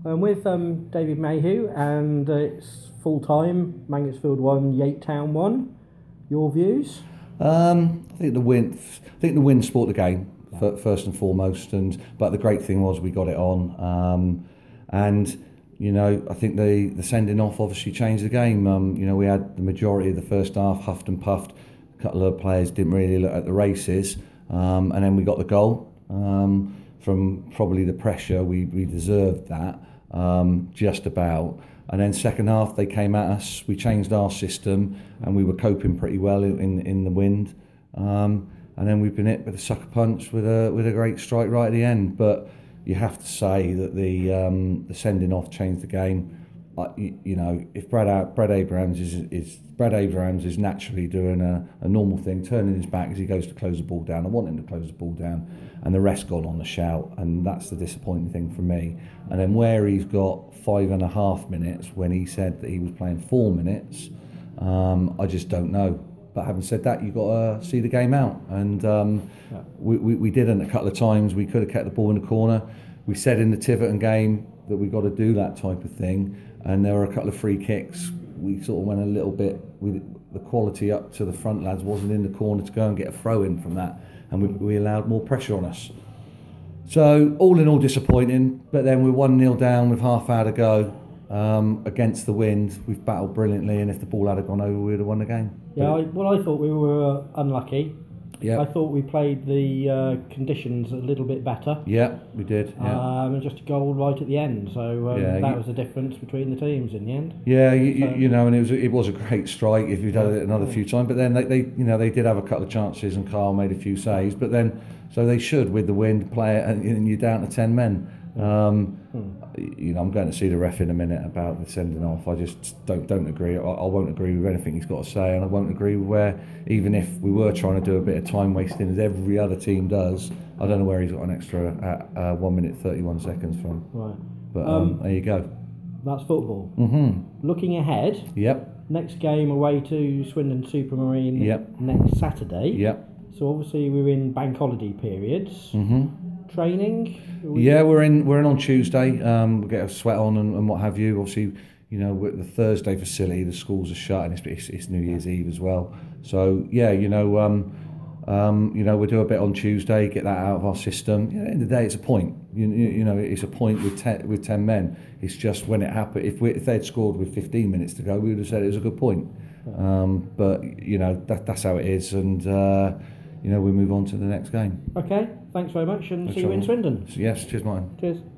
With David Mayhew, and it's full time. Mansfield 1, Yate Town 1. Your views? I think the win. I think the win sport the game first and foremost. But the great thing was we got it on. And I think the sending off obviously changed the game. We had the majority of the first half huffed and puffed. A couple of players didn't really look at the races, and then we got the goal. From probably the pressure, we deserved that, just about. And then second half they came at us. We changed our system, and we were coping pretty well in the wind. And then we've been hit with a sucker punch with a great strike right at the end. But you have to say that the sending off changed the game. If Brad Abrahams is naturally doing a normal thing, turning his back as he goes to close the ball down. I want him to close the ball down, and the rest got on the shout, and that's the disappointing thing for me. And then where he's got 5.5 minutes when he said that he was playing 4 minutes, I just don't know. But having said that, you've got to see the game out, and we didn't a couple of times. We could have kept the ball in the corner. We said in the Tiverton game that we got to do that type of thing. And there were a couple of free kicks. We sort of went a little bit with the quality up to the front lads wasn't in the corner to go and get a throw in from that, and we allowed more pressure on us. So all in all disappointing, but then we're 1-0 down with half hour to go against the wind. We've battled brilliantly, and if the ball had gone over, we'd have won the game. Yeah, I thought we were unlucky. Yeah. I thought we played the conditions a little bit better. Yeah, we did. Yeah. And just a goal right at the end. So that was the difference between the teams in the end. Yeah, and it was a great strike if you'd had it another few times. But then they did have a couple of chances, and Carl made a few saves. But then, so they should with the wind play it, and you're down to 10 men. I'm going to see the ref in a minute about the sending off. I just don't agree. I won't agree with anything he's got to say, and I won't agree with where, even if we were trying to do a bit of time wasting as every other team does, I don't know where he's got an extra 1 minute 31 seconds from. Right. But there you go. That's football. Mm-hmm. Looking ahead. Yep. Next game away to Swindon Supermarine. Yep. Next Saturday. Yep. So obviously we're in bank holiday periods. Mm-hmm. Training? Yeah, we're in on Tuesday. We'll get a sweat on and what have you. Obviously, with the Thursday facility, the schools are shut, and it's New Year's Eve as well. So yeah, we'll do a bit on Tuesday, get that out of our system. At the end of the day, it's a point. It's a point with 10 men. It's just when it happened. If they'd scored with 15 minutes to go, we would have said it was a good point. But that's how it is, and we move on to the next game. Okay, thanks very much, and see you in Swindon. Yes, cheers, Martin. Cheers.